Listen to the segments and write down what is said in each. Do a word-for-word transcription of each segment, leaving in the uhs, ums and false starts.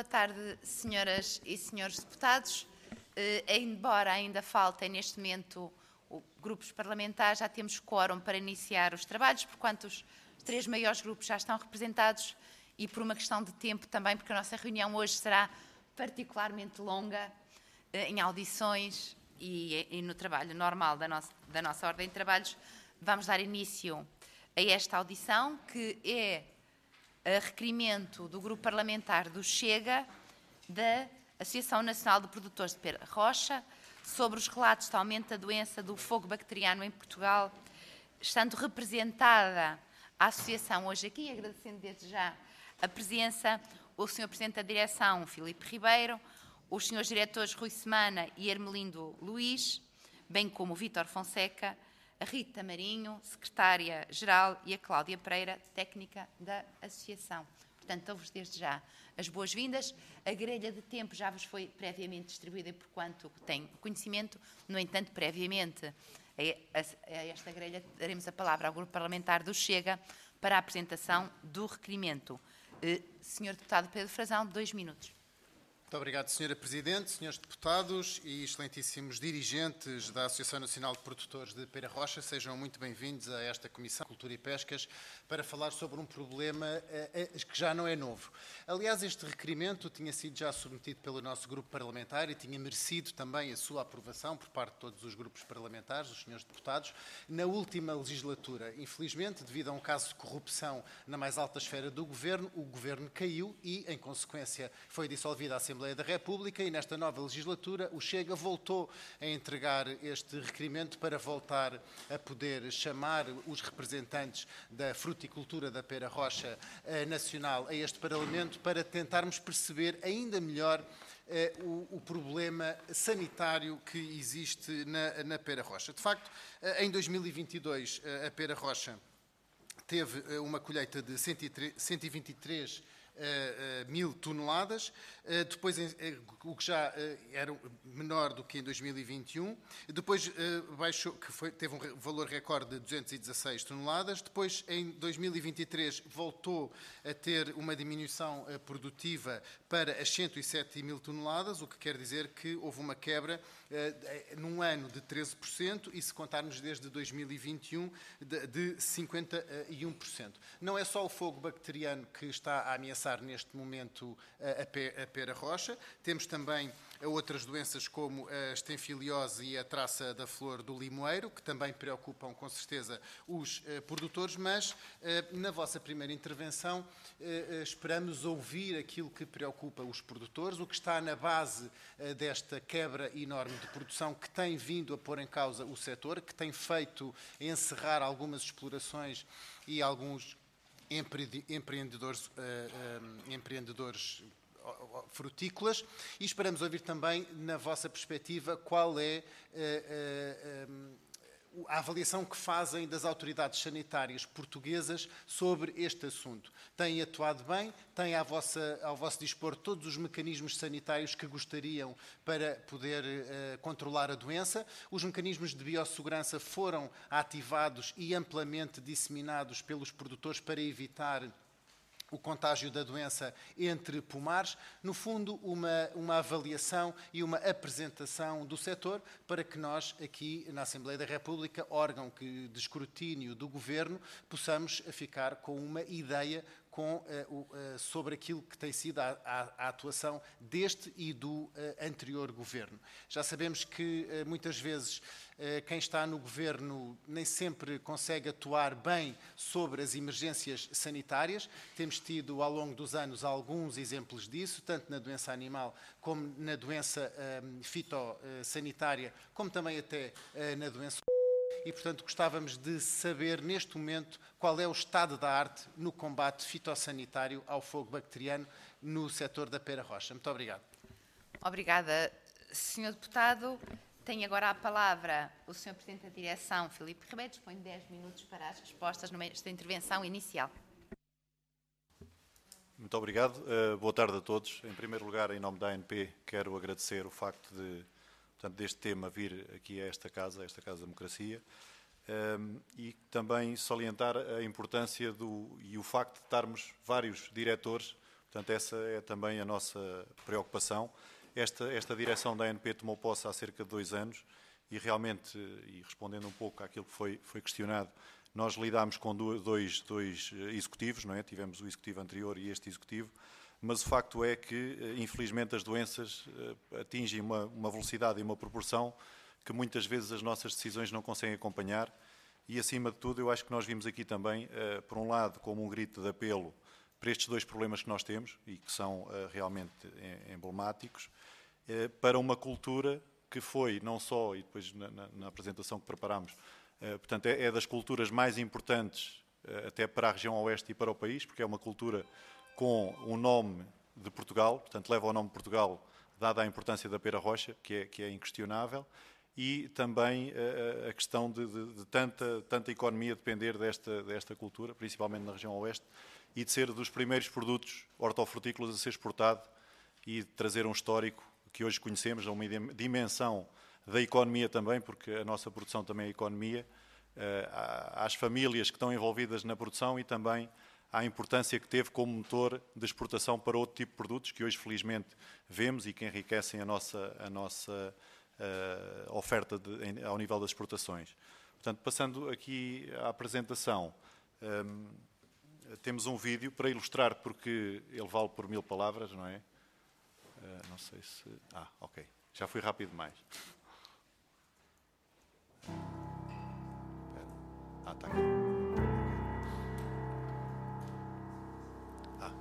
boa tarde, senhoras e senhores deputados. Eh, embora ainda faltem neste momento o, grupos parlamentares, já temos quórum para iniciar os trabalhos, porquanto os três maiores grupos já estão representados e por uma questão de tempo também, porque a nossa reunião hoje será particularmente longa eh, em audições e, e no trabalho normal da nossa, da nossa ordem de trabalhos. Vamos dar início a esta audição, que é a requerimento do Grupo Parlamentar do Chega, da Associação Nacional de Produtores de Pera Rocha, sobre os relatos de aumento da doença do fogo bacteriano em Portugal, estando representada a Associação hoje aqui, agradecendo desde já a presença, o senhor Presidente da Direção, Filipe Ribeiro, os senhores Diretores Rui Semana e Hermelindo Luís, bem como o Vítor Fonseca, a Rita Marinho, Secretária-Geral, e a Cláudia Pereira, técnica da Associação. Portanto, dou-vos desde já as boas-vindas. A grelha de tempo já vos foi previamente distribuída, porquanto tenho conhecimento. No entanto, previamente a esta grelha, daremos a palavra ao Grupo Parlamentar do Chega para a apresentação do requerimento. senhor Deputado Pedro Frazão, dois minutos. Muito obrigado, senhora Presidente, senhores deputados e excelentíssimos dirigentes da Associação Nacional de Produtores de Pera Rocha. Sejam muito bem-vindos a esta Comissão de Cultura e Pescas para falar sobre um problema eh, que já não é novo. Aliás, este requerimento tinha sido já submetido pelo nosso grupo parlamentar e tinha merecido também a sua aprovação por parte de todos os grupos parlamentares, os senhores deputados, na última legislatura. Infelizmente, devido a um caso de corrupção na mais alta esfera do Governo, o Governo caiu e, em consequência, foi dissolvida a Assembleia da República, e nesta nova legislatura o Chega voltou a entregar este requerimento para voltar a poder chamar os representantes da fruticultura da Pera Rocha eh, Nacional a este Parlamento para tentarmos perceber ainda melhor eh, o, o problema sanitário que existe na, na Pera Rocha. De facto, eh, em dois mil e vinte e dois eh, a Pera Rocha teve eh, uma colheita de cento e vinte e três Uh, uh, mil toneladas, uh, depois uh, o que já uh, era menor do que em dois mil e vinte e um, depois uh, baixou, que foi, teve um valor recorde de duzentas e dezasseis toneladas, depois em dois mil e vinte e três voltou a ter uma diminuição uh, produtiva para as cento e sete mil toneladas, o que quer dizer que houve uma quebra uh, num ano de treze por cento e, se contarmos desde dois mil e vinte e um, de, de cinquenta e um por cento. Não é só o fogo bacteriano que está a ameaçar neste momento a Pera Rocha. Temos também outras doenças como a estenfiliose e a traça da flor do limoeiro, que também preocupam com certeza os produtores, mas na vossa primeira intervenção esperamos ouvir aquilo que preocupa os produtores, o que está na base desta quebra enorme de produção que tem vindo a pôr em causa o setor, que tem feito encerrar algumas explorações e alguns empreendedores, uh, uh, empreendedores frutícolas, e esperamos ouvir também, na vossa perspectiva, qual é uh, uh, a avaliação que fazem das autoridades sanitárias portuguesas sobre este assunto. Têm atuado bem? Têm à vossa, ao vosso dispor todos os mecanismos sanitários que gostariam para poder uh, controlar a doença? Os mecanismos de biossegurança foram ativados e amplamente disseminados pelos produtores para evitar o contágio da doença entre pomares? No fundo, uma, uma avaliação e uma apresentação do setor para que nós, aqui na Assembleia da República, órgão que, de escrutínio do Governo, possamos ficar com uma ideia com, uh, uh, sobre aquilo que tem sido a, a, a atuação deste e do uh, anterior Governo. Já sabemos que uh, muitas vezes uh, quem está no Governo nem sempre consegue atuar bem sobre as emergências sanitárias. Temos tido ao longo dos anos alguns exemplos disso, tanto na doença animal como na doença um, fitossanitária, como também até uh, na doença. E, portanto, gostávamos de saber, neste momento, qual é o estado da arte no combate fitossanitário ao fogo bacteriano no setor da Pera Rocha. Muito obrigado. Obrigada, senhor Deputado. Tem agora a palavra o senhor Presidente da Direção, Filipe Ribeiro. Dispõe de dez minutos para as respostas nesta intervenção inicial. Muito obrigado. Uh, boa tarde a todos. Em primeiro lugar, em nome da A N P, quero agradecer o facto de, portanto, deste tema vir aqui a esta casa, a esta Casa da Democracia, um, e também salientar a importância do, e o facto de estarmos vários diretores, Portanto, essa é também a nossa preocupação. Esta, esta direção da A N P tomou posse há cerca de dois anos e realmente, e respondendo um pouco àquilo que foi, foi questionado, nós lidámos com dois, dois executivos, não é? Tivemos o executivo anterior e este executivo, mas o facto é que, infelizmente, as doenças atingem uma, uma velocidade e uma proporção que muitas vezes as nossas decisões não conseguem acompanhar e, acima de tudo, eu acho que nós vimos aqui também, por um lado, como um grito de apelo para estes dois problemas que nós temos e que são realmente emblemáticos, para uma cultura que foi, não só, e depois na, na, na apresentação que preparámos, portanto, é, é das culturas mais importantes até para a região oeste e para o país, porque é uma cultura com o nome de Portugal, portanto, leva o nome de Portugal, dada a importância da pera roxa, que é, que é inquestionável, e também a, a questão de, de, de tanta, tanta economia depender desta, desta cultura, principalmente na região oeste, e de ser dos primeiros produtos hortofrutícolas a ser exportado e de trazer um histórico que hoje conhecemos, a uma dimensão da economia também, porque a nossa produção também é economia, às famílias que estão envolvidas na produção e também à importância que teve como motor de exportação para outro tipo de produtos que hoje felizmente vemos e que enriquecem a nossa, a nossa uh, oferta de, ao nível das exportações. Portanto, passando aqui à apresentação, um, temos um vídeo para ilustrar, porque ele vale por mil palavras, não é? Uh, não sei se... Ah, ok. Já fui rápido demais. Ah, está aqui. Ah.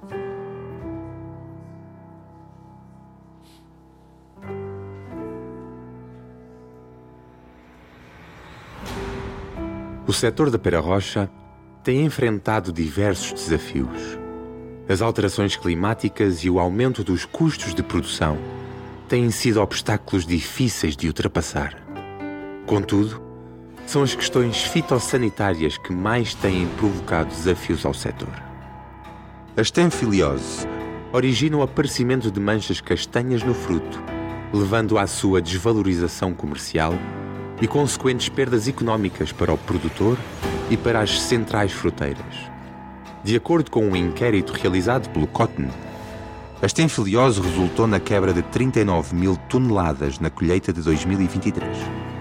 O setor da pera rocha tem enfrentado diversos desafios. As alterações climáticas e o aumento dos custos de produção têm sido obstáculos difíceis de ultrapassar. Contudo, são as questões fitossanitárias que mais têm provocado desafios ao setor. A stenfiliose origina o aparecimento de manchas castanhas no fruto, levando à sua desvalorização comercial e consequentes perdas económicas para o produtor e para as centrais fruteiras. De acordo com um inquérito realizado pelo Cotton, a stenfiliose resultou na quebra de trinta e nove mil toneladas na colheita de dois mil e vinte e três.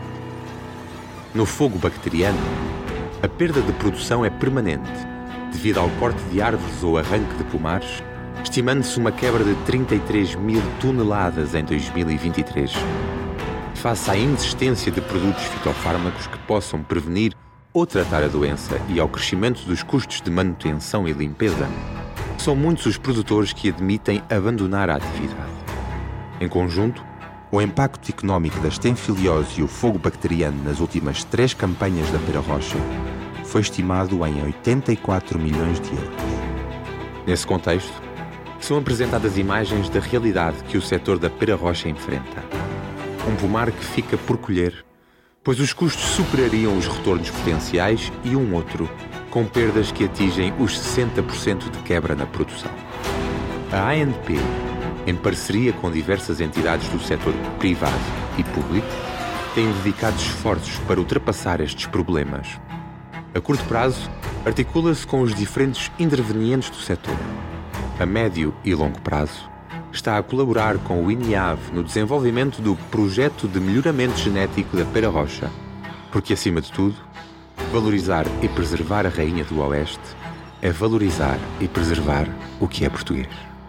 No fogo bacteriano, a perda de produção é permanente, devido ao corte de árvores ou arranque de pomares, estimando-se uma quebra de trinta e três mil toneladas em dois mil e vinte e três. Face à inexistência de produtos fitofármacos que possam prevenir ou tratar a doença e ao crescimento dos custos de manutenção e limpeza, são muitos os produtores que admitem abandonar a atividade. Em conjunto, o impacto económico da stenfiliose e o fogo bacteriano nas últimas três campanhas da pera rocha foi estimado em oitenta e quatro milhões de euros. Nesse contexto, são apresentadas imagens da realidade que o setor da pera rocha enfrenta. Um pomar que fica por colher, pois os custos superariam os retornos potenciais, e um outro com perdas que atingem os sessenta por cento de quebra na produção. A A N P, em parceria com diversas entidades do setor privado e público, tem dedicado esforços para ultrapassar estes problemas. A curto prazo, articula-se com os diferentes intervenientes do setor. A médio e longo prazo, está a colaborar com o INIAV no desenvolvimento do projeto de melhoramento genético da pera rocha, porque, acima de tudo, valorizar e preservar a rainha do Oeste é valorizar e preservar o que é português.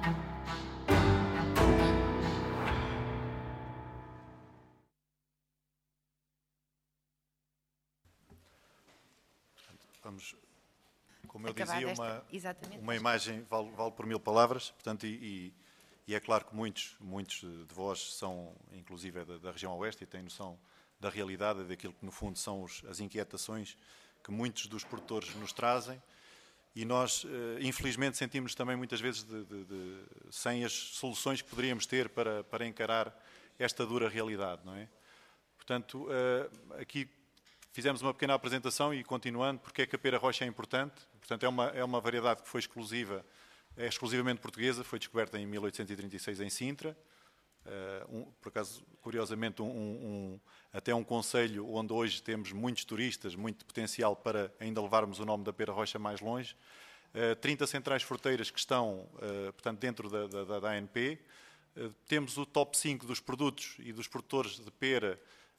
Vamos, como eu Acabar dizia, desta, uma, uma imagem vale, vale por mil palavras, portanto, e, e é claro que muitos, muitos de vós são, inclusive, da, da região oeste e têm noção da realidade, daquilo que, no fundo, são os, as inquietações que muitos dos produtores nos trazem, e nós, infelizmente, sentimos também muitas vezes de, de, de, sem as soluções que poderíamos ter para, para encarar esta dura realidade, não é? Portanto, aqui fizemos uma pequena apresentação e, continuando, porque é que a pera rocha é importante. Portanto, é uma, é uma variedade que foi exclusiva, é exclusivamente portuguesa, foi descoberta em mil oitocentos e trinta e seis em Sintra. Uh, um, por acaso, curiosamente, um, um, até um concelho onde hoje temos muitos turistas, muito potencial para ainda levarmos o nome da pera rocha mais longe. trinta centrais fruteiras que estão, portanto, dentro da, da, da A N P. Temos o top cinco dos produtos e dos produtores de pera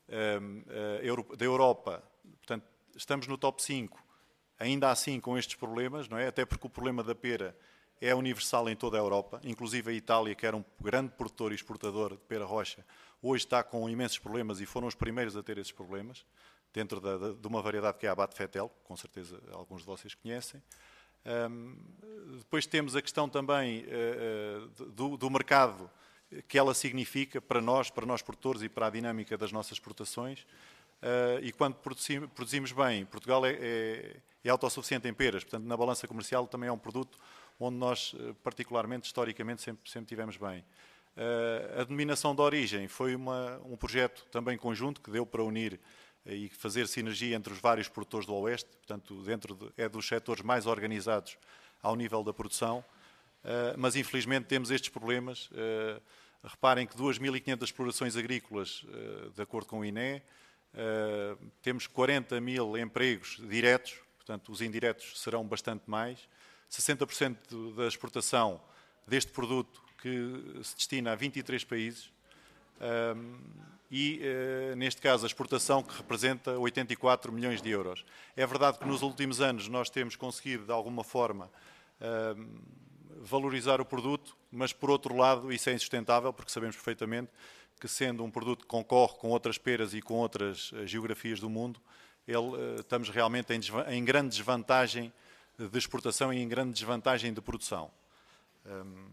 da Europa. Portanto, estamos no top cinco, ainda assim com estes problemas, não é? Até porque o problema da pera é universal em toda a Europa, inclusive a Itália, que era um grande produtor e exportador de pera rocha, hoje está com imensos problemas e foram os primeiros a ter esses problemas, dentro da, da, de uma variedade que é a Abate Fetel, com certeza alguns de vocês conhecem. Um, depois temos a questão também uh, do, do mercado que ela significa para nós, para nós produtores e para a dinâmica das nossas exportações. Uh, e quando produzimos, produzimos bem, Portugal é, é, é autossuficiente em peras, portanto na balança comercial também é um produto onde nós, particularmente, historicamente, sempre, sempre tivemos bem. Uh, a denominação de origem foi uma, um projeto também conjunto que deu para unir e fazer sinergia entre os vários produtores do Oeste, portanto, dentro de, é dos setores mais organizados ao nível da produção, uh, mas infelizmente temos estes problemas. Uh, reparem que duas mil e quinhentas explorações agrícolas, uh, de acordo com o I N E, uh, temos quarenta mil empregos diretos, portanto, os indiretos serão bastante mais, sessenta por cento da exportação deste produto que se destina a vinte e três países, um, e, uh, neste caso, a exportação que representa oitenta e quatro milhões de euros. É verdade que nos últimos anos nós temos conseguido, de alguma forma, uh, valorizar o produto, mas, por outro lado, isso é insustentável, porque sabemos perfeitamente que, sendo um produto que concorre com outras peras e com outras uh, geografias do mundo, ele, uh, estamos realmente em, em grande desvantagem de exportação e em grande desvantagem de produção. Um,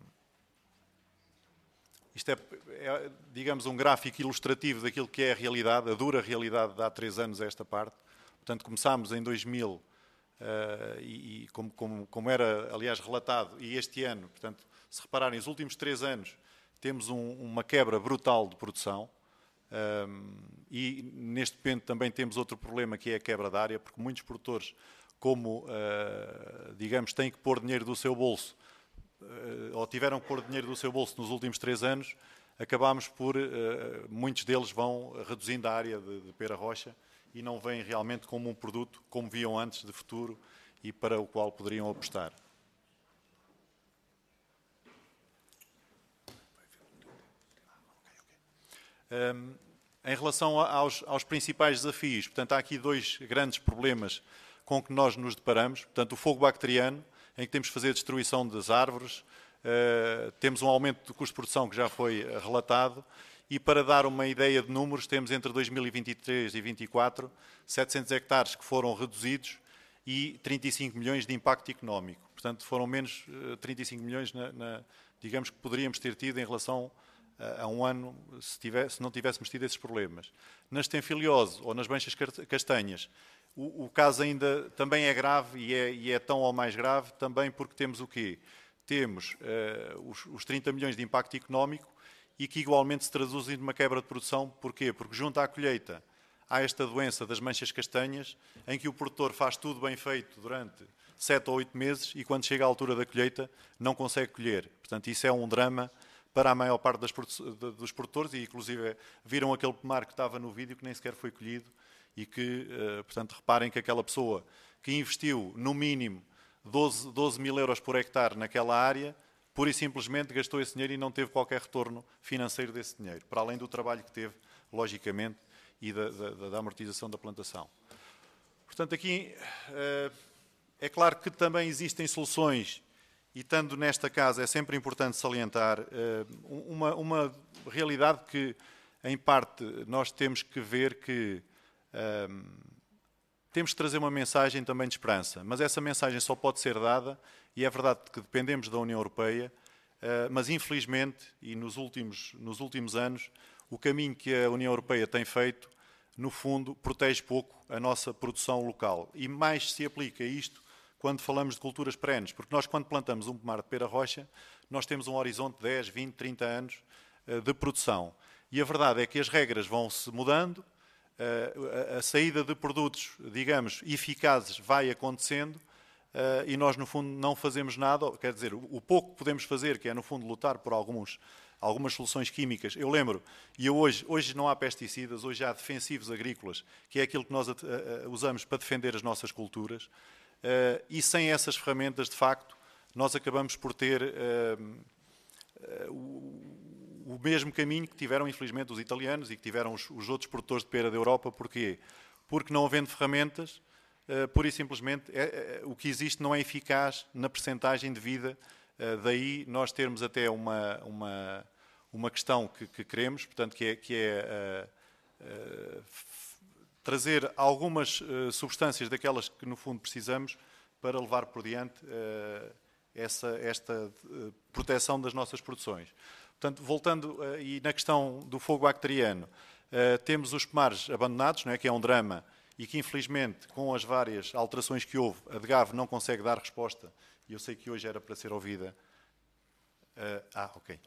isto é, é, digamos, um gráfico ilustrativo daquilo que é a realidade, a dura realidade de há três anos a esta parte. Portanto, começámos em dois mil, uh, e, e como, como, como era, aliás, relatado, e este ano, portanto, se repararem, os últimos três anos temos um, uma quebra brutal de produção, um, e neste momento também temos outro problema, que é a quebra da área, porque muitos produtores, como, uh, digamos, têm que pôr dinheiro do seu bolso, uh, ou tiveram que pôr dinheiro do seu bolso nos últimos três anos, acabámos por, uh, muitos deles vão reduzindo a área de, de pera rocha e não veem realmente como um produto, como viam antes, de futuro e para o qual poderiam apostar. Um, em relação aos, aos principais desafios, portanto, há aqui dois grandes problemas com que nós nos deparamos. Portanto, o fogo bacteriano, em que temos que fazer a destruição das árvores, uh, temos um aumento do custo de produção que já foi relatado, e para dar uma ideia de números, temos entre dois mil e vinte e três e vinte e quatro, setecentos hectares que foram reduzidos e trinta e cinco milhões de impacto económico. Portanto, foram menos uh, trinta e cinco milhões, na, na, digamos, que poderíamos ter tido em relação a um ano, se, tivesse, se não tivéssemos tido esses problemas. Na estenfiliose ou nas manchas castanhas, o, o caso ainda também é grave, e é, e é tão ou mais grave, também porque temos o quê? Temos uh, os, os trinta milhões de impacto económico, e que igualmente se traduzem numa quebra de produção. Porquê? Porque junto à colheita há esta doença das manchas castanhas, em que o produtor faz tudo bem feito durante sete ou oito meses, e quando chega à altura da colheita não consegue colher. Portanto, isso é um drama para a maior parte das, dos produtores, e inclusive viram aquele pomar que estava no vídeo que nem sequer foi colhido, e que, portanto, reparem que aquela pessoa que investiu no mínimo doze, doze mil euros por hectare naquela área, pura e simplesmente gastou esse dinheiro e não teve qualquer retorno financeiro desse dinheiro, para além do trabalho que teve, logicamente, e da, da, da amortização da plantação. Portanto, aqui é claro que também existem soluções. E, estando nesta casa, é sempre importante salientar uh, uma, uma realidade que, em parte, nós temos que ver que uh, temos que trazer uma mensagem também de esperança. Mas essa mensagem só pode ser dada, e é verdade que dependemos da União Europeia, uh, mas, infelizmente, e nos últimos, nos últimos anos, o caminho que a União Europeia tem feito, no fundo, protege pouco a nossa produção local. E mais se aplica isto quando falamos de culturas perenes, porque nós, quando plantamos um pomar de pera rocha, nós temos um horizonte de dez, vinte, trinta anos de produção. E a verdade é que as regras vão-se mudando, a saída de produtos, digamos, eficazes vai acontecendo, e nós, no fundo, não fazemos nada. Quer dizer, o pouco que podemos fazer, que é, no fundo, lutar por alguns, algumas soluções químicas. Eu lembro, e hoje, hoje não há pesticidas, hoje há defensivos agrícolas, que é aquilo que nós usamos para defender as nossas culturas. uh, e sem essas ferramentas, de facto, nós acabamos por ter uh, uh, o, o mesmo caminho que tiveram, infelizmente, os italianos e que tiveram os, os outros produtores de pera da Europa. Porquê? Porque não havendo ferramentas, uh, pura e simplesmente, é, é, o que existe não é eficaz na percentagem de vida. Uh, daí nós termos até uma, uma, uma questão que, que queremos, portanto, que é, que é uh, uh, trazer algumas uh, substâncias daquelas que, no fundo, precisamos para levar por diante uh, essa, esta uh, proteção das nossas produções. Portanto, voltando, uh, e na questão do fogo bacteriano, uh, temos os pomares abandonados, não é, que é um drama, e que, infelizmente, com as várias alterações que houve, a DGAV não consegue dar resposta, e eu sei que hoje era para ser ouvida. Uh, ah, ok.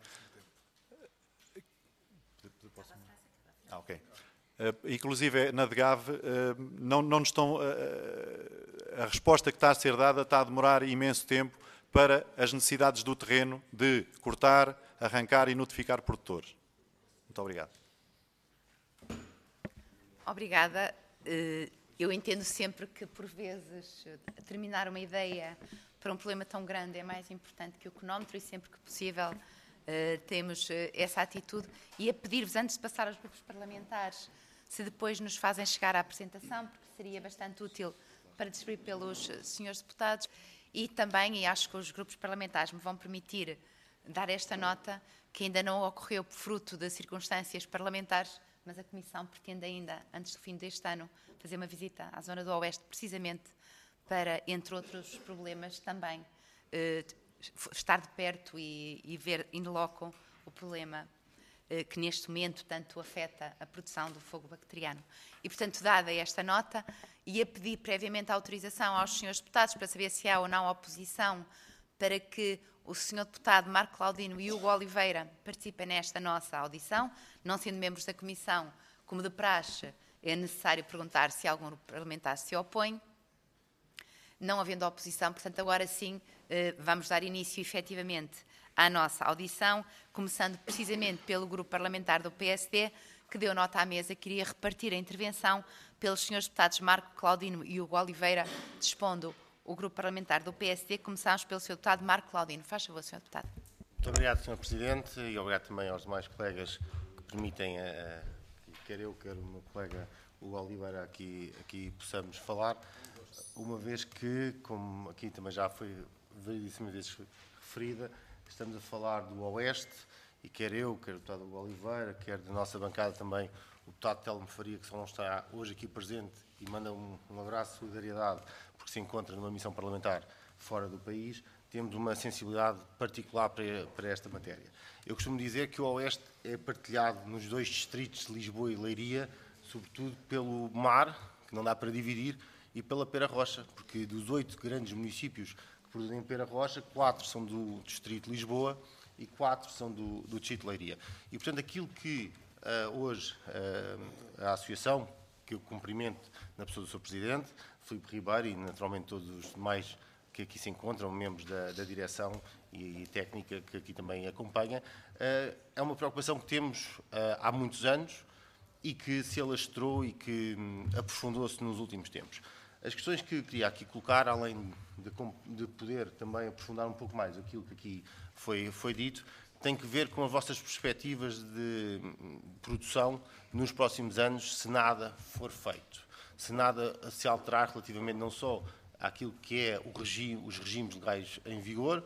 Ah, ok. Uh, inclusive, na DGAV, uh, não, não nos estão, uh, a resposta que está a ser dada está a demorar imenso tempo para as necessidades do terreno de cortar, arrancar e notificar produtores. Muito obrigado. Obrigada. Eu entendo sempre que, por vezes, terminar uma ideia para um problema tão grande é mais importante que o cronómetro, e sempre que possível temos essa atitude. E a pedir-vos, antes de passar aos grupos parlamentares, se depois nos fazem chegar à apresentação, porque seria bastante útil para distribuir pelos senhores deputados, e também, e acho que os grupos parlamentares me vão permitir dar esta nota, que ainda não ocorreu por fruto de circunstâncias parlamentares, mas a Comissão pretende ainda, antes do fim deste ano, fazer uma visita à zona do Oeste, precisamente para, entre outros problemas, também eh, estar de perto e, e ver in loco o problema eh, que neste momento tanto afeta a produção do fogo bacteriano. E, portanto, dada esta nota, e a pedir previamente a autorização aos senhores deputados para saber se há ou não oposição para que o senhor deputado Marco Claudino e Hugo Oliveira participem nesta nossa audição, não sendo membros da Comissão, como de praxe, é necessário perguntar se algum grupo parlamentar se opõe. Não havendo oposição, portanto, agora sim vamos dar início efetivamente à nossa audição, começando precisamente pelo grupo parlamentar do P S D, que deu nota à mesa que iria repartir a intervenção pelos senhores deputados Marco Claudino e Hugo Oliveira, dispondo o grupo parlamentar do P S D. Começamos pelo senhor deputado Marco Claudino. Faz favor, senhor deputado. Muito obrigado, senhor Presidente, e obrigado também aos demais colegas que permitem, a, quer eu, quer o meu colega Hugo Oliveira, aqui, aqui possamos falar, uma vez que, como aqui também já foi variedíssimas vezes referida, estamos a falar do Oeste, e quer eu, quer o deputado Hugo Oliveira, quer da nossa bancada também o deputado Telmo Faria, que só não está hoje aqui presente, e manda um, um abraço de solidariedade, porque se encontra numa missão parlamentar fora do país, temos uma sensibilidade particular para, para esta matéria. Eu costumo dizer que o Oeste é partilhado nos dois distritos de Lisboa e Leiria, sobretudo pelo mar, que não dá para dividir, e pela Pera Rocha, porque dos oito grandes municípios que produzem Pera Rocha, quatro são do distrito de Lisboa e quatro são do, do distrito de Leiria. E, portanto, aquilo que uh, hoje uh, a Associação, que eu cumprimento na pessoa do senhor Presidente, Filipe Ribeiro, e naturalmente todos os demais que aqui se encontram, membros da, da direção e, e técnica que aqui também acompanha, uh, é uma preocupação que temos uh, há muitos anos e que se alastrou e que um, aprofundou-se nos últimos tempos. As questões que eu queria aqui colocar, além de, de poder também aprofundar um pouco mais aquilo que aqui foi, foi dito, tem que ver com as vossas perspectivas de produção nos próximos anos, se nada for feito. Se nada se alterar relativamente não só àquilo que é o regime, os regimes legais em vigor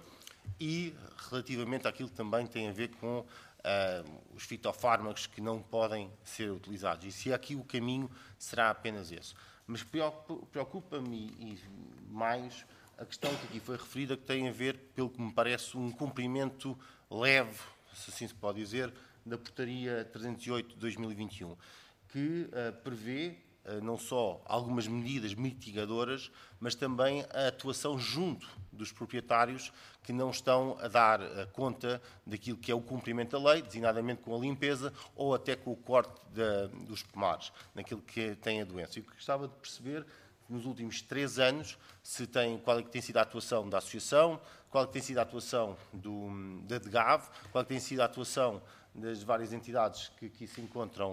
e relativamente àquilo que também tem a ver com uh, os fitofármacos que não podem ser utilizados. E se aqui o caminho será apenas esse. Mas preocupa-me e mais a questão que aqui foi referida, que tem a ver, pelo que me parece, um cumprimento leve, se assim se pode dizer, da Portaria trezentos e oito de dois mil e vinte e um, que uh, prevê uh, não só algumas medidas mitigadoras, mas também a atuação junto dos proprietários que não estão a dar uh, conta daquilo que é o cumprimento da lei, designadamente com a limpeza ou até com o corte da, dos pomares, naquilo que tem a doença. E o que gostava de perceber, nos últimos três anos, se tem, qual é que tem sido a atuação da Associação, qual é que tem sido a atuação do, da DGAV, qual é que tem sido a atuação das várias entidades que aqui se encontram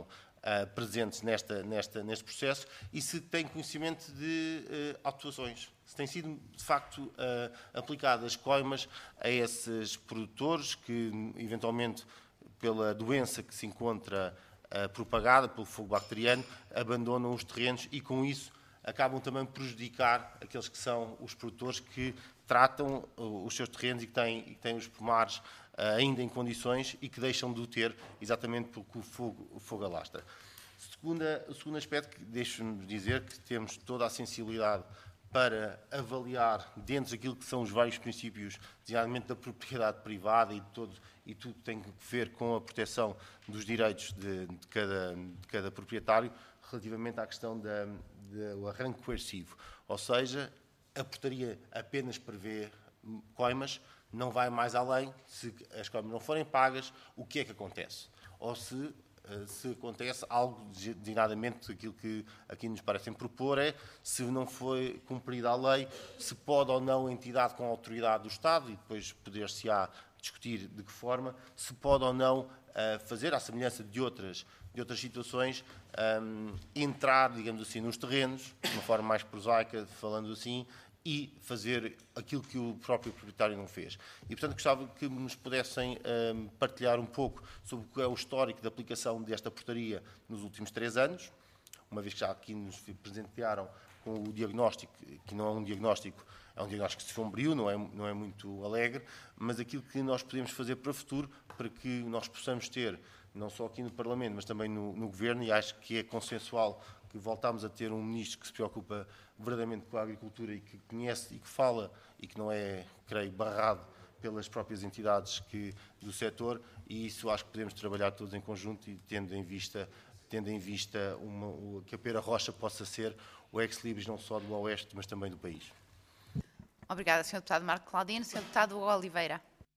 uh, presentes nesta, nesta, neste processo e se têm conhecimento de uh, atuações. Se têm sido, de facto, uh, aplicadas coimas a esses produtores que, eventualmente, pela doença que se encontra uh, propagada pelo fogo bacteriano, abandonam os terrenos e, com isso, acabam também por prejudicar aqueles que são os produtores que tratam os seus terrenos e que têm, e que têm os pomares uh, ainda em condições e que deixam de o ter exatamente porque o fogo, o fogo alastra. Segunda, o segundo aspecto, que deixo-me dizer que temos toda a sensibilidade para avaliar, dentro daquilo que são os vários princípios, designadamente da propriedade privada e, de todo, e tudo que tem a ver com a proteção dos direitos de, de, cada, de cada proprietário, relativamente à questão da, do arranque coercivo. Ou seja, a portaria apenas prevê coimas, não vai mais além. Se as coimas não forem pagas, o que é que acontece? Ou se, se acontece algo, designadamente, aquilo que aqui nos parecem propor é, se não foi cumprida a lei, se pode ou não a entidade com a autoridade do Estado, e depois poder-se-á discutir de que forma, se pode ou não fazer, à semelhança de outras, de outras situações, um, entrar, digamos assim, nos terrenos, de uma forma mais prosaica, falando assim, e fazer aquilo que o próprio proprietário não fez. E, portanto, gostava que nos pudessem um, partilhar um pouco sobre o que é o histórico da aplicação desta portaria nos últimos três anos, uma vez que já aqui nos presentearam com o diagnóstico, que não é um diagnóstico, é um diagnóstico sombrio, não é, não é muito alegre, mas aquilo que nós podemos fazer para o futuro, para que nós possamos ter, não só aqui no Parlamento, mas também no, no Governo, e acho que é consensual que voltamos a ter um ministro que se preocupa verdadeiramente com a agricultura e que conhece e que fala, e que não é, creio, barrado pelas próprias entidades que, do setor, e isso acho que podemos trabalhar todos em conjunto e tendo em vista, tendo em vista uma, que a Pera Rocha possa ser o ex-libris não só do Oeste, mas também do país. Obrigada, senhor Deputado Marco Claudino. senhor Deputado Oliveira.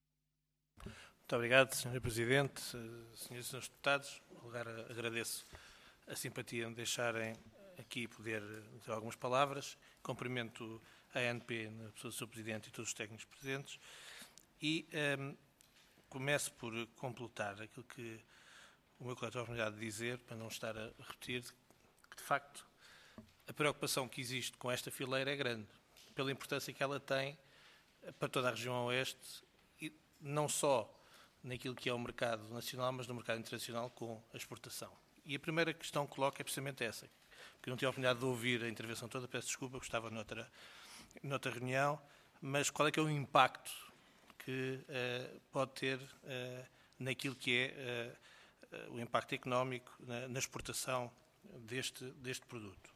Muito obrigado, senhora Presidente, senhores e senhores deputados. Em lugar, agradeço a simpatia de me deixarem aqui poder dizer algumas palavras. Cumprimento a A N P, na pessoa do seu Presidente e todos os técnicos presentes. E um, começo por completar aquilo que o meu colega teve a oportunidade de dizer, para não estar a repetir, que de facto a preocupação que existe com esta fileira é grande, pela importância que ela tem para toda a região Oeste, e não só naquilo que é o mercado nacional, mas no mercado internacional com a exportação. E a primeira questão que coloco é precisamente essa, que eu não tive a oportunidade de ouvir a intervenção toda, peço desculpa, estava noutra, noutra reunião, mas qual é que é o impacto que uh, pode ter uh, naquilo que é uh, uh, o impacto económico na, na exportação deste, deste produto.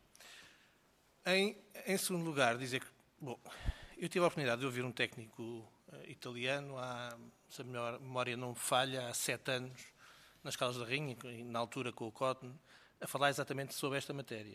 Em, em segundo lugar, dizer que, bom, eu tive a oportunidade de ouvir um técnico uh, italiano, há, se a minha memória não falha, há sete anos, nas Caldas da Rainha, na altura com o Cotton, a falar exatamente sobre esta matéria.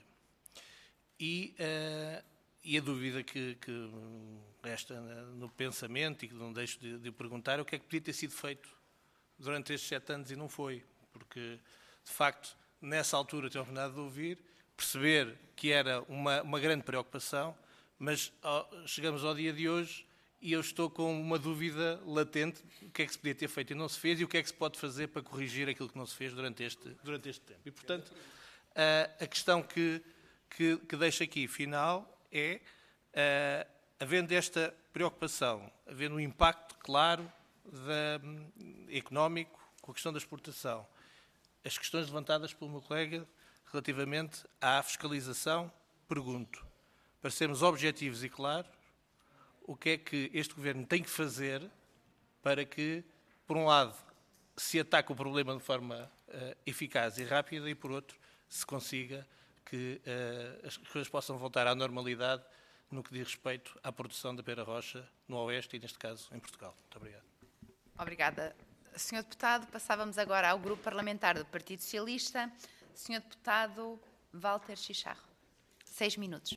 E, uh, e a dúvida que, que resta no pensamento e que não deixo de, de perguntar é o que é que podia ter sido feito durante estes sete anos e não foi. Porque, de facto, nessa altura tive a oportunidade de ouvir, perceber que era uma, uma grande preocupação, mas ó, chegamos ao dia de hoje e eu estou com uma dúvida latente do que é que se podia ter feito e não se fez e o que é que se pode fazer para corrigir aquilo que não se fez durante este, durante este tempo. E, portanto, a, a questão que, que, que deixo aqui, final, é, a, havendo esta preocupação, havendo um impacto claro da, económico com a questão da exportação, as questões levantadas pelo meu colega relativamente à fiscalização, pergunto, para sermos objetivos e claros, o que é que este Governo tem que fazer para que, por um lado, se ataque o problema de forma uh, eficaz e rápida e, por outro, se consiga que uh, as coisas possam voltar à normalidade no que diz respeito à produção da pera rocha no Oeste e, neste caso, em Portugal. Muito obrigado. Obrigada. senhor Deputado, passávamos agora ao Grupo Parlamentar do Partido Socialista. senhor Deputado Walter Chicharro. Seis minutos.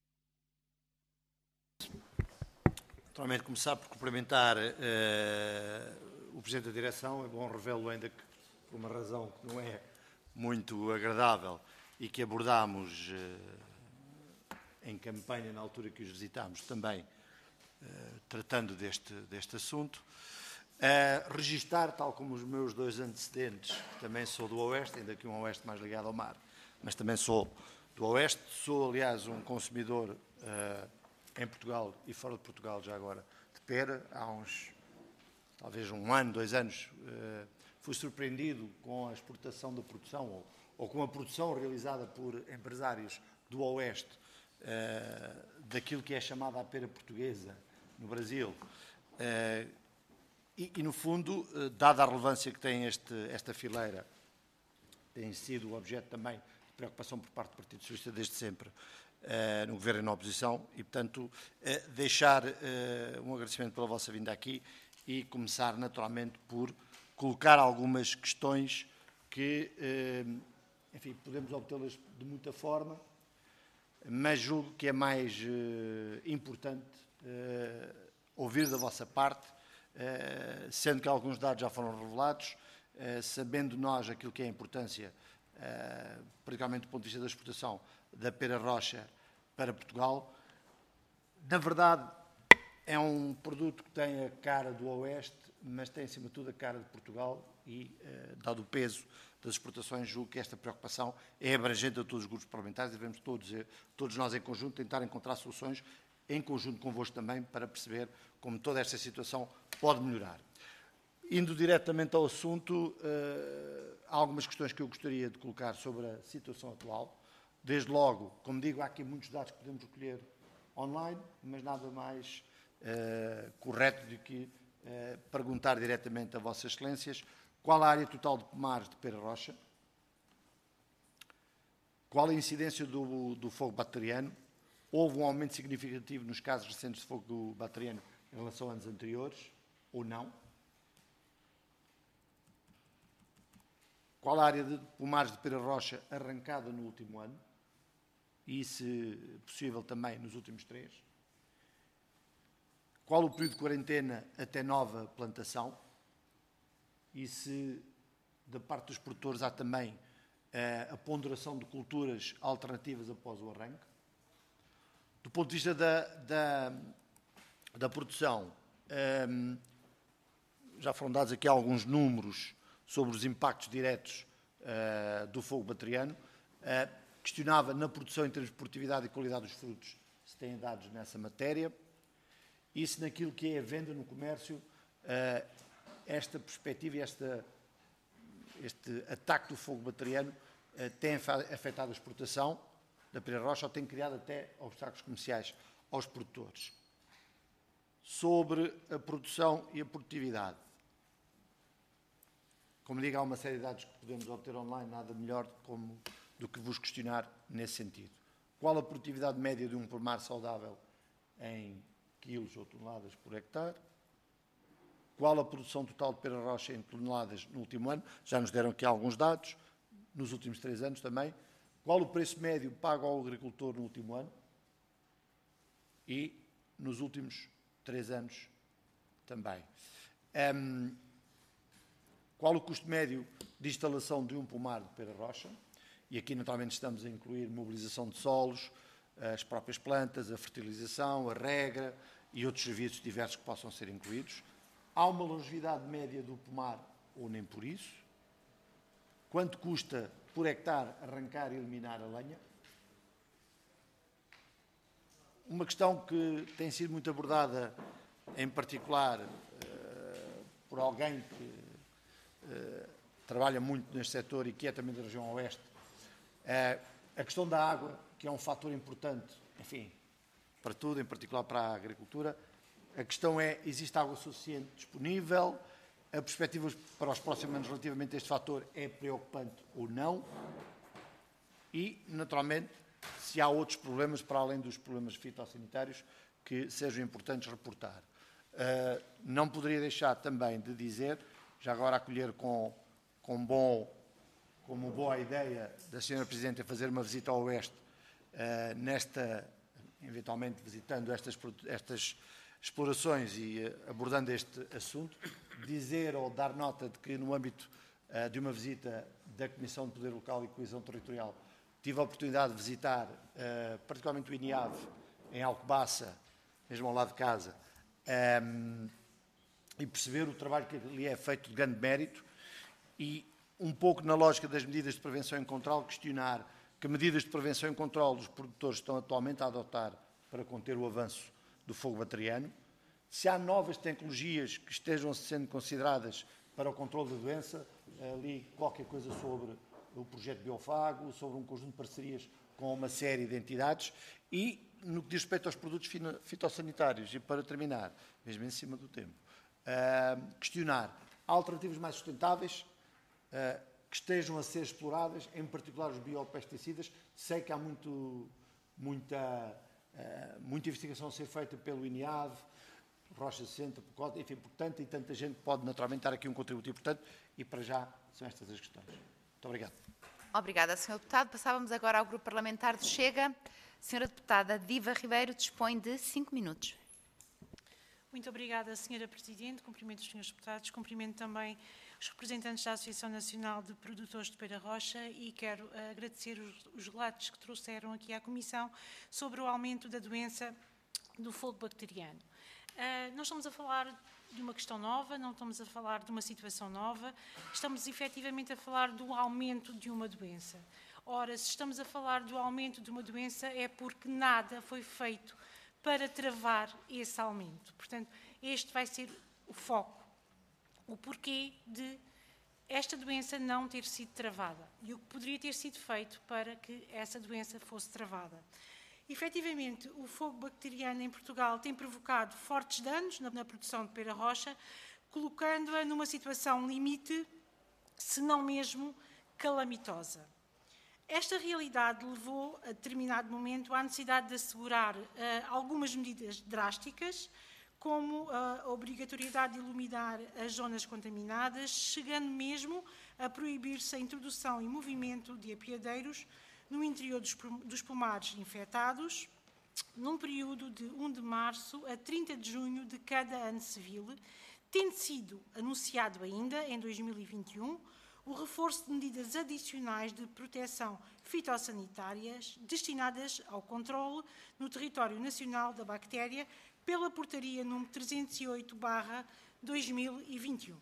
Naturalmente, começar por cumprimentar uh, o Presidente da Direção. É bom revê-lo, ainda que por uma razão que não é muito agradável e que abordámos uh, em campanha na altura que os visitámos, também uh, tratando deste, deste assunto. Uh, registar, tal como os meus dois antecedentes, que também sou do Oeste, ainda que um Oeste mais ligado ao mar, mas também sou do Oeste. Sou, aliás, um consumidor uh, em Portugal e fora de Portugal, já agora, de pera. Há uns, talvez um ano, dois anos, uh, fui surpreendido com a exportação da produção ou, ou com a produção realizada por empresários do Oeste uh, daquilo que é chamada a pera portuguesa no Brasil. Uh, e, e, no fundo, uh, dada a relevância que tem este, esta fileira, tem sido objeto também de preocupação por parte do Partido Socialista desde sempre, uh, no Governo e na oposição, e, portanto, uh, deixar uh, um agradecimento pela vossa vinda aqui e começar, naturalmente, por colocar algumas questões que, uh, enfim, podemos obtê-las de muita forma, mas julgo que é mais uh, importante uh, ouvir da vossa parte, uh, sendo que alguns dados já foram revelados, Uh, sabendo nós aquilo que é a importância, uh, particularmente do ponto de vista da exportação da pera rocha para Portugal. Na verdade, é um produto que tem a cara do Oeste, mas tem, acima de tudo, a cara de Portugal e, uh, dado o peso das exportações, julgo que esta preocupação é abrangente a todos os grupos parlamentares. Devemos todos, todos nós, em conjunto, tentar encontrar soluções, em conjunto convosco também, para perceber como toda esta situação pode melhorar. Indo diretamente ao assunto, uh, há algumas questões que eu gostaria de colocar sobre a situação atual. Desde logo, como digo, há aqui muitos dados que podemos recolher online, mas nada mais uh, correto do que uh, perguntar diretamente a Vossas Excelências qual a área total de pomares de pera rocha, qual a incidência do, do fogo bacteriano, houve um aumento significativo nos casos recentes de fogo bacteriano em relação a anos anteriores, ou não? Qual a área de pomares de pera rocha arrancada no último ano e, se possível, também nos últimos três? Qual o período de quarentena até nova plantação? E se, da parte dos produtores, há também uh, a ponderação de culturas alternativas após o arranque? Do ponto de vista da, da, da produção, um, já foram dados aqui alguns números sobre os impactos diretos uh, do fogo bacteriano. Uh, questionava na produção, em termos de produtividade e qualidade dos frutos, se têm dados nessa matéria. E se naquilo que é a venda no comércio, uh, esta perspectiva e esta, este ataque do fogo bacteriano uh, tem afetado a exportação da pera rocha ou tem criado até obstáculos comerciais aos produtores. Sobre a produção e a produtividade. Como digo, há uma série de dados que podemos obter online, nada melhor como, do que vos questionar nesse sentido. Qual a produtividade média de um pomar saudável em quilos ou toneladas por hectare? Qual a produção total de pera rocha em toneladas no último ano? Já nos deram aqui alguns dados, nos últimos três anos também. Qual o preço médio pago ao agricultor no último ano? E nos últimos três anos também. Um, Qual o custo médio de instalação de um pomar de pera rocha? E aqui, naturalmente, estamos a incluir mobilização de solos, as próprias plantas, a fertilização, a rega e outros serviços diversos que possam ser incluídos. Há uma longevidade média do pomar ou nem por isso? Quanto custa por hectare arrancar e eliminar a lenha? Uma questão que tem sido muito abordada, em particular, por alguém que Uh, trabalha muito neste setor e que é também da região oeste, uh, a questão da água, que é um fator importante, enfim, para tudo, em particular para a agricultura. A questão é, existe água suficiente disponível? A perspectiva para os próximos anos relativamente a este fator é preocupante ou não? E, naturalmente, se há outros problemas, para além dos problemas fitossanitários, que sejam importantes reportar. Uh, não poderia deixar também de dizer, já agora acolher com, com bom, como boa ideia da senhora Presidente a fazer uma visita ao Oeste, uh, nesta, eventualmente visitando estas, estas explorações e uh, abordando este assunto, dizer ou dar nota de que no âmbito uh, de uma visita da Comissão de Poder Local e Coesão Territorial, tive a oportunidade de visitar uh, particularmente o INIAV em Alcobaça, mesmo ao lado de casa, um, e perceber o trabalho que ali é feito de grande mérito e, um pouco na lógica das medidas de prevenção e controle, questionar que medidas de prevenção e controle os produtores estão atualmente a adotar para conter o avanço do fogo bacteriano, se há novas tecnologias que estejam sendo consideradas para o controle da doença, ali qualquer coisa sobre o projeto Biofago, sobre um conjunto de parcerias com uma série de entidades e, no que diz respeito aos produtos fitossanitários, e para terminar, mesmo em cima do tempo, uh, questionar alternativas mais sustentáveis uh, que estejam a ser exploradas, em particular os biopesticidas. Sei que há muito, muita, uh, muita investigação a ser feita pelo INEAV, Rocha sessenta, enfim, por tanta e tanta gente pode naturalmente dar aqui um contributo importante e para já são estas as questões. Muito obrigado. Obrigada, senhor Deputado. Passávamos agora ao Grupo Parlamentar do Chega. Senhora Deputada Diva Ribeiro dispõe de cinco minutos. Muito obrigada, senhora Presidente. Cumprimento os senhores deputados. Cumprimento também os representantes da Associação Nacional de Produtores de Peira Rocha e quero agradecer os, os relatos que trouxeram aqui à Comissão sobre o aumento da doença do fogo bacteriano. Uh, nós estamos a falar de uma questão nova, não estamos a falar de uma situação nova, estamos efetivamente a falar do aumento de uma doença. Ora, se estamos a falar do aumento de uma doença é porque nada foi feito para travar esse aumento. Portanto, este vai ser o foco, o porquê de esta doença não ter sido travada e o que poderia ter sido feito para que essa doença fosse travada. Efetivamente, o fogo bacteriano em Portugal tem provocado fortes danos na, na produção de pera rocha, colocando-a numa situação limite, se não mesmo calamitosa. Esta realidade levou, a determinado momento, à necessidade de assegurar uh, algumas medidas drásticas, como uh, a obrigatoriedade de iluminar as zonas contaminadas, chegando mesmo a proibir-se a introdução e movimento de apiadeiros no interior dos, dos pomares infectados, num período de primeiro de março a trinta de junho de cada ano civil, tendo sido anunciado ainda, em dois mil e vinte e um, o reforço de medidas adicionais de proteção fitossanitárias destinadas ao controle no território nacional da bactéria pela portaria número trezentos e oito barra dois mil e vinte e um.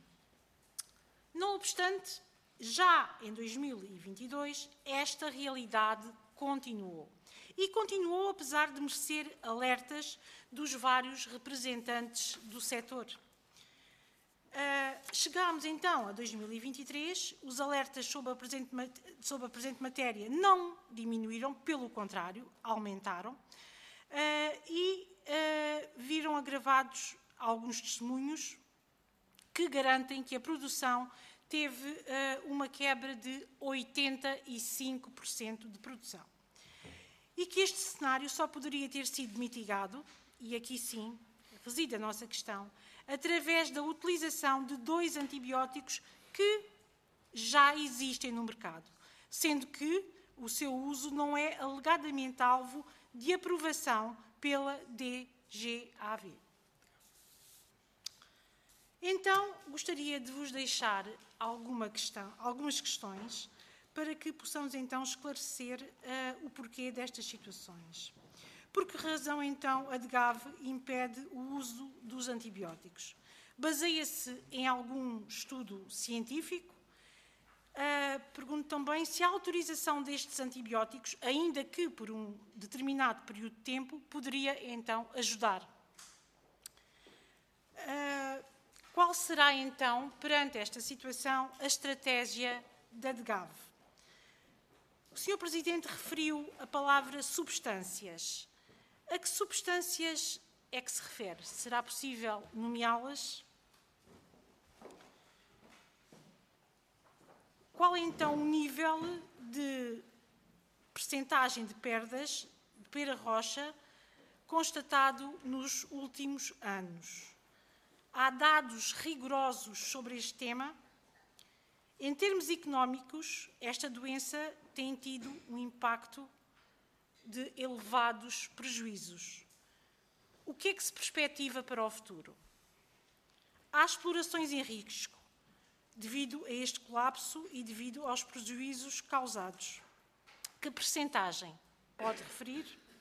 Não obstante, já em dois mil e vinte e dois, esta realidade continuou. E continuou apesar de merecer alertas dos vários representantes do setor. Uh, chegámos então a dois mil e vinte e três, os alertas sobre a, presente, sobre a presente matéria não diminuíram, pelo contrário, aumentaram, uh, e uh, viram agravados alguns testemunhos que garantem que a produção teve uh, uma quebra de oitenta e cinco por cento de produção. E que este cenário só poderia ter sido mitigado, e aqui sim reside a nossa questão, através da utilização de dois antibióticos que já existem no mercado, sendo que o seu uso não é alegadamente alvo de aprovação pela D G A V. Então, gostaria de vos deixar alguma questão, algumas questões para que possamos então esclarecer uh, o porquê destas situações. Por que razão, então, a D G A V impede o uso dos antibióticos? Baseia-se em algum estudo científico? Uh, pergunto também se a autorização destes antibióticos, ainda que por um determinado período de tempo, poderia, então, ajudar. Uh, qual será, então, perante esta situação, a estratégia da D G A V? O senhor Presidente referiu a palavra substâncias. A que substâncias é que se refere? Será possível nomeá-las? Qual é então o nível de percentagem de perdas de pera rocha constatado nos últimos anos? Há dados rigorosos sobre este tema? Em termos económicos, esta doença tem tido um impacto de elevados prejuízos. O que é que se perspectiva para o futuro? Há explorações em risco, devido a este colapso e devido aos prejuízos causados. Que percentagem pode referir?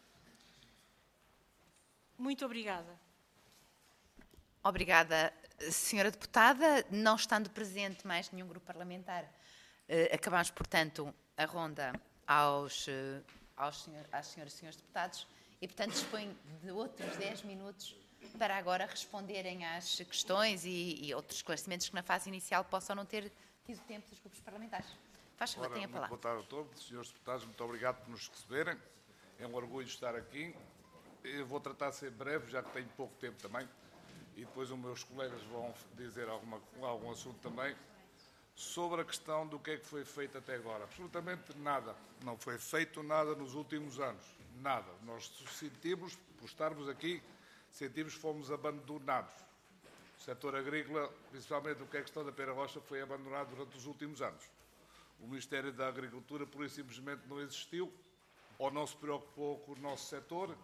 Muito obrigada. Obrigada, senhora Deputada. Não estando presente mais nenhum grupo parlamentar, eh, acabamos, portanto, a ronda aos, aos senhor, às senhoras e senhores deputados e, portanto, disponho de outros dez minutos para agora responderem às questões e, e outros esclarecimentos que na fase inicial possam não ter tido tempo dos grupos parlamentares. Faz favor, tenha a palavra. Boa tarde a todos, senhores deputados, muito obrigado por nos receberem. É um orgulho estar aqui. Eu vou tratar de ser breve, já que tenho pouco tempo também, e depois os meus colegas vão dizer alguma, algum assunto também, sobre a questão do que é que foi feito até agora. Absolutamente nada. Não foi feito nada nos últimos anos. Nada. Nós sentimos, por estarmos aqui, sentimos que fomos abandonados. O setor agrícola, principalmente o que é a questão da Pera Rocha, foi abandonado durante os últimos anos. O Ministério da Agricultura, pura e simplesmente, não existiu, ou não se preocupou com o nosso setor,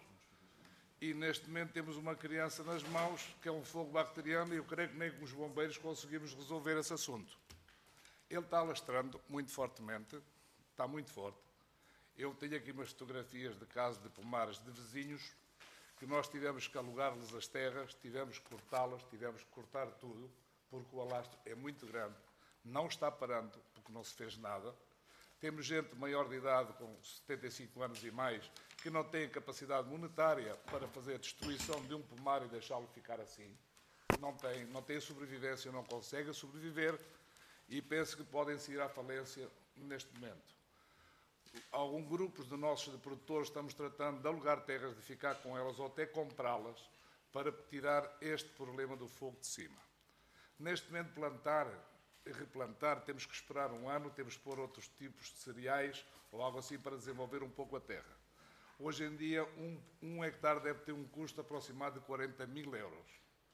e neste momento temos uma criança nas mãos, que é um fogo bacteriano, e eu creio que nem com os bombeiros conseguimos resolver esse assunto. Ele está alastrando muito fortemente, está muito forte. Eu tenho aqui umas fotografias de casos de pomares de vizinhos, que nós tivemos que alugar-lhes as terras, tivemos que cortá-las, tivemos que cortar tudo, porque o alastro é muito grande, não está parando, porque não se fez nada. Temos gente maior de idade, com setenta e cinco anos e mais, que não tem capacidade monetária para fazer a destruição de um pomar e deixá-lo ficar assim. Não tem, não tem sobrevivência, não consegue sobreviver e penso que podem se ir à falência neste momento. Alguns grupos de nossos de produtores estamos tratando de alugar terras, de ficar com elas ou até comprá-las para tirar este problema do fogo de cima. Neste momento, plantar e replantar, temos que esperar um ano, temos que pôr outros tipos de cereais ou algo assim para desenvolver um pouco a terra. Hoje em dia, um, um hectare deve ter um custo aproximado de quarenta mil euros.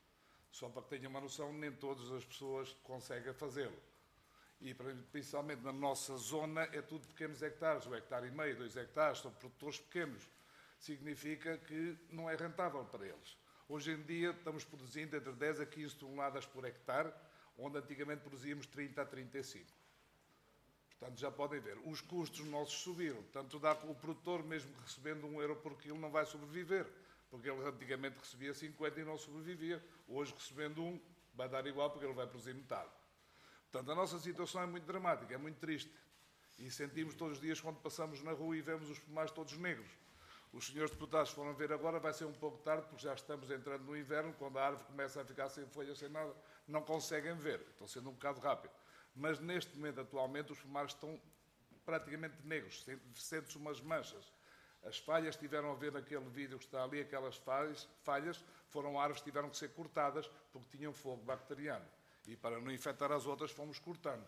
Só para que tenham uma noção, nem todas as pessoas conseguem fazê-lo. E principalmente na nossa zona é tudo pequenos hectares, um hectare e meio, dois hectares, são produtores pequenos. Significa que não é rentável para eles. Hoje em dia estamos produzindo entre dez a quinze toneladas por hectare, onde antigamente produzíamos trinta a trinta e cinco. Portanto, já podem ver, os custos nossos subiram. Portanto, dá com o produtor, mesmo recebendo um euro por quilo, não vai sobreviver, porque ele antigamente recebia cinquenta e não sobrevivia. Hoje, recebendo um, vai dar igual, porque ele vai produzir metade. Portanto, a nossa situação é muito dramática, é muito triste. E sentimos todos os dias quando passamos na rua e vemos os pomares todos negros. Os senhores deputados foram ver agora, vai ser um pouco tarde, porque já estamos entrando no inverno, quando a árvore começa a ficar sem folhas, sem nada, não conseguem ver. Estão sendo um bocado rápido. Mas neste momento, atualmente, os pomares estão praticamente negros, sente-se umas manchas. As falhas, tiveram a ver naquele vídeo que está ali, aquelas falhas, falhas foram árvores que tiveram que ser cortadas porque tinham fogo bacteriano. E para não infectar as outras, fomos cortando.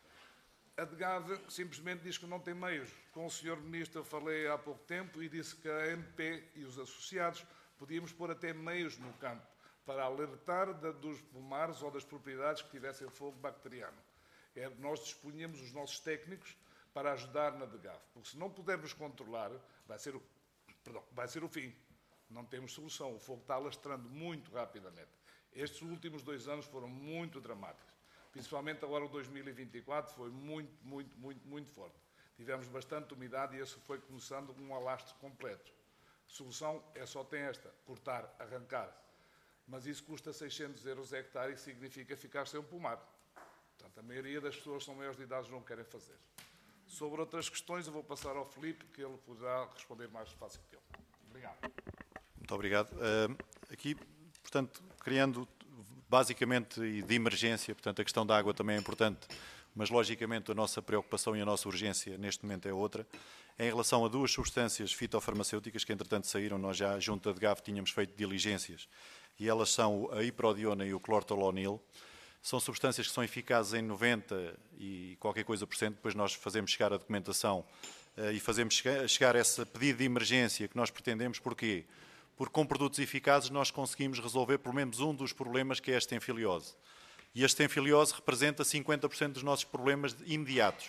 A D G A V simplesmente diz que não tem meios. Com o senhor Ministro eu falei há pouco tempo e disse que a M P e os associados podíamos pôr até meios no campo para alertar da, dos pomares ou das propriedades que tivessem fogo bacteriano. É, nós dispunhamos os nossos técnicos para ajudar na D G A V. Porque se não pudermos controlar, vai ser o, perdão, vai ser o fim. Não temos solução. O fogo está alastrando muito rapidamente. Estes últimos dois anos foram muito dramáticos. Principalmente agora o dois mil e vinte e quatro foi muito, muito, muito, muito forte. Tivemos bastante umidade e isso foi começando um alastro completo. A solução é só tem esta, cortar, arrancar. Mas isso custa seiscentos euros a hectare e significa ficar sem um pomar. Portanto, a maioria das pessoas que são maiores de idade não querem fazer. Sobre outras questões eu vou passar ao Filipe, que ele poderá responder mais fácil que eu. Obrigado. Muito obrigado. Uh, aqui, portanto, criando basicamente e de emergência, portanto a questão da água também é importante, mas logicamente a nossa preocupação e a nossa urgência neste momento é outra. Em relação a duas substâncias fitofarmacêuticas que entretanto saíram, nós já junto da D G A V tínhamos feito diligências e elas são a iprodiona e o clortolonil. São substâncias que são eficazes em noventa e qualquer coisa por cento, depois nós fazemos chegar a documentação uh, e fazemos chegar, chegar esse pedido de emergência que nós pretendemos. Porquê? Porque com produtos eficazes nós conseguimos resolver pelo menos um dos problemas, que é a estenfiliose. E a estenfiliose representa cinquenta por cento dos nossos problemas imediatos.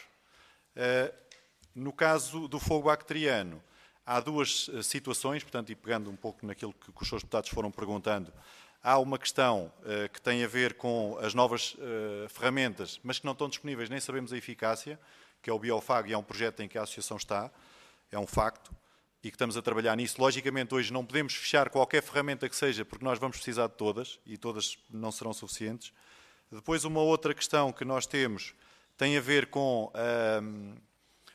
No caso do fogo bacteriano, há duas situações, portanto, e pegando um pouco naquilo que os seus deputados foram perguntando, há uma questão que tem a ver com as novas ferramentas, mas que não estão disponíveis, nem sabemos a eficácia, que é o Biofag, e é um projeto em que a associação está, é um facto, e que estamos a trabalhar nisso. Logicamente, hoje não podemos fechar qualquer ferramenta que seja, porque nós vamos precisar de todas, e todas não serão suficientes. Depois, uma outra questão que nós temos tem a ver com, um,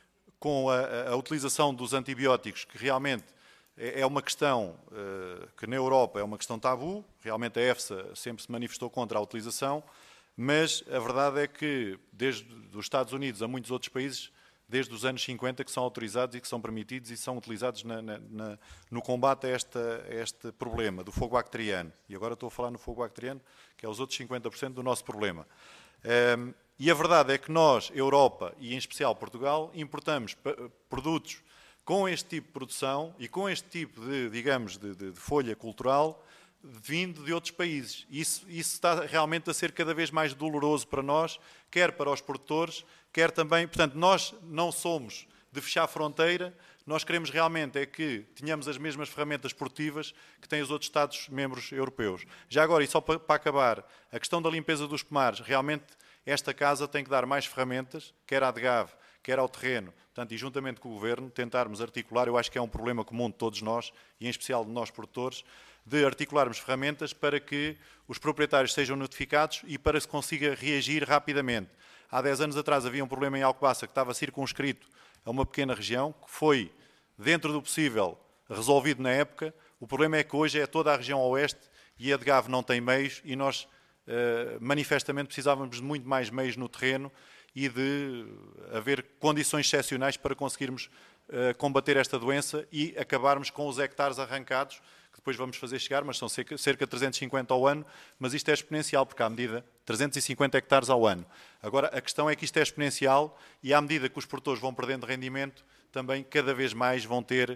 com a, a utilização dos antibióticos, que realmente é, é uma questão uh, que na Europa é uma questão tabu, realmente a EFSA sempre se manifestou contra a utilização, mas a verdade é que desde os Estados Unidos a muitos outros países, desde os anos cinquenta, que são autorizados e que são permitidos e são utilizados na, na, na, no combate a, esta, a este problema do fogo bacteriano. E agora estou a falar no fogo bacteriano, que é os outros cinquenta por cento do nosso problema. Um, e a verdade é que nós, Europa e em especial Portugal, importamos produtos com este tipo de produção e com este tipo de, digamos, de, de, de folha cultural vindo de outros países. Isso, isso está realmente a ser cada vez mais doloroso para nós, quer para os produtores, quer também... Portanto, nós não somos de fechar a fronteira, nós queremos realmente é que tenhamos as mesmas ferramentas esportivas que têm os outros Estados-membros europeus. Já agora, e só para, para acabar, a questão da limpeza dos pomares, realmente esta Casa tem que dar mais ferramentas, quer à DGAV, quer ao terreno, portanto, e juntamente com o Governo, tentarmos articular, eu acho que é um problema comum de todos nós, e em especial de nós produtores, de articularmos ferramentas para que os proprietários sejam notificados e para se consiga reagir rapidamente. Há dez anos atrás havia um problema em Alcobaça que estava circunscrito a uma pequena região, que foi, dentro do possível, resolvido na época. O problema é que hoje é toda a região oeste e a DGAV não tem meios e nós, uh, manifestamente, precisávamos de muito mais meios no terreno e de haver condições excepcionais para conseguirmos uh, combater esta doença e acabarmos com os hectares arrancados, que depois vamos fazer chegar, mas são cerca, cerca de trezentos e cinquenta ao ano, mas isto é exponencial, porque à medida, trezentos e cinquenta hectares ao ano. Agora, a questão é que isto é exponencial e à medida que os produtores vão perdendo rendimento, também cada vez mais vão ter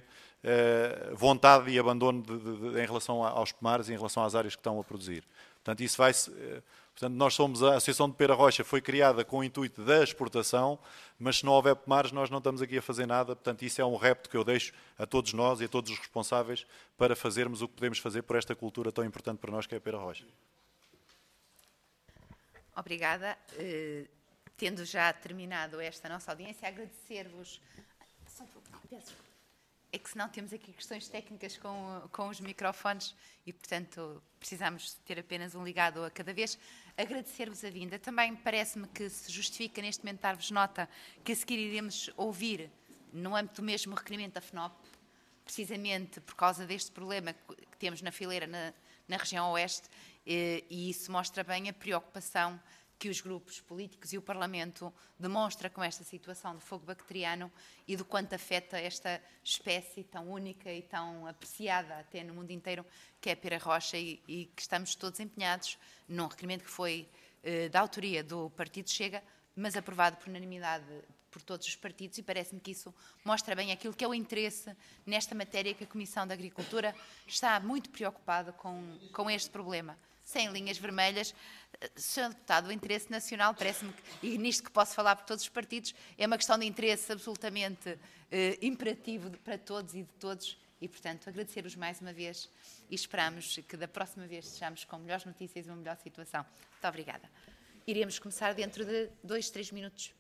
uh, vontade e abandono de, de, de, em relação aos pomares e em relação às áreas que estão a produzir. Portanto, isso vai... Uh, Portanto, nós somos a Associação de Pera Rocha, foi criada com o intuito da exportação, mas se não houver pomares nós não estamos aqui a fazer nada. Portanto, isso é um repto que eu deixo a todos nós e a todos os responsáveis para fazermos o que podemos fazer por esta cultura tão importante para nós que é a Pera Rocha. Obrigada. Uh, tendo já terminado esta nossa audiência, agradecer-vos... Só um pouco, peço. É que senão temos aqui questões técnicas com, com os microfones e, portanto, precisamos ter apenas um ligado a cada vez. Agradecer-vos a vinda. Também parece-me que se justifica neste momento dar-vos nota que a seguir iremos ouvir, no âmbito do mesmo requerimento da FNOP, precisamente por causa deste problema que temos na fileira na, na região oeste, e, e isso mostra bem a preocupação que os grupos políticos e o Parlamento demonstram com esta situação do fogo bacteriano e do quanto afeta esta espécie tão única e tão apreciada até no mundo inteiro, que é a pera rocha, e, e que estamos todos empenhados num requerimento que foi eh, da autoria do Partido Chega, mas aprovado por unanimidade por todos os partidos, e parece-me que isso mostra bem aquilo que é o interesse nesta matéria, que a Comissão da Agricultura está muito preocupada com, com este problema. Sem linhas vermelhas, senhor Deputado, o interesse nacional, parece-me, e nisto que posso falar por todos os partidos, é uma questão de interesse absolutamente eh, imperativo de, para todos e de todos, e, portanto, agradecer-vos mais uma vez e esperamos que da próxima vez estejamos com melhores notícias e uma melhor situação. Muito obrigada. Iremos começar dentro de dois, três minutos.